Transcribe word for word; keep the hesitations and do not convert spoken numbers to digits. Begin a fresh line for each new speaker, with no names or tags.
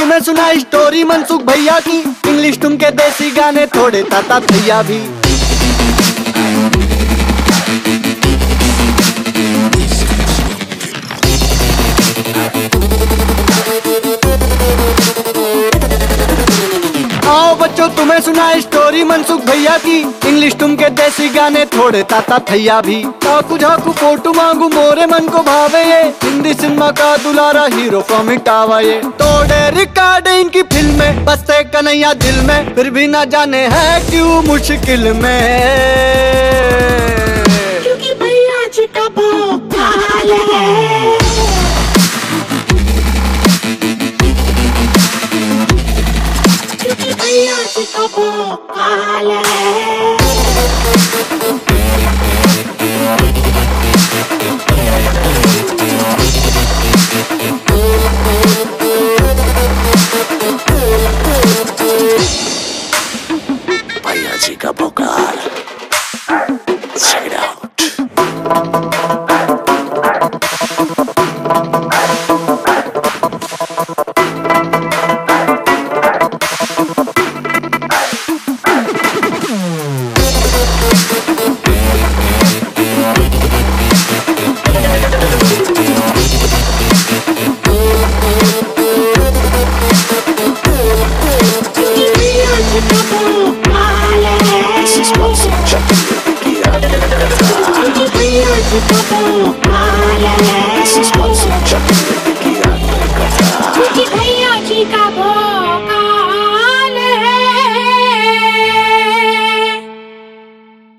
तुम्हें सुना स्टोरी मनसुख भैया की, इंग्लिश तुम के देसी गाने थोड़े ताता भैया भी। आओ बच्चों तुम्हें सुना स्टोरी मनसुख भैया की, इंग्लिश तुम के देसी गाने थोड़े ताता भैया भी। काकू झाकू फोटू मांगू मोरे मन को भावे ये, हिंदी सिनेमा का दुलारा हीरो फ्रॉम इटावा ये। तोड़े रिकॉर्डिंग की फिल्में बसते कन्हैया दिल में, फिर भी ना जाने है क्यों मुश्किल में।
क्योंकि भैया जी का भोपाल है। भैया जी का भोपाल है। भैया जी का Bhopal. Check it out. This is what's in Chucky. Yeah.